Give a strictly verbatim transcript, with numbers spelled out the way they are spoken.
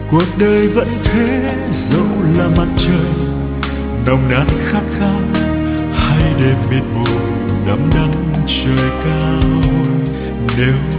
cuộc đời vẫn thế, dẫu là mặt trời nồng nàn khát khao hay đêm mịt mù đắm đắm trời cao. Nếu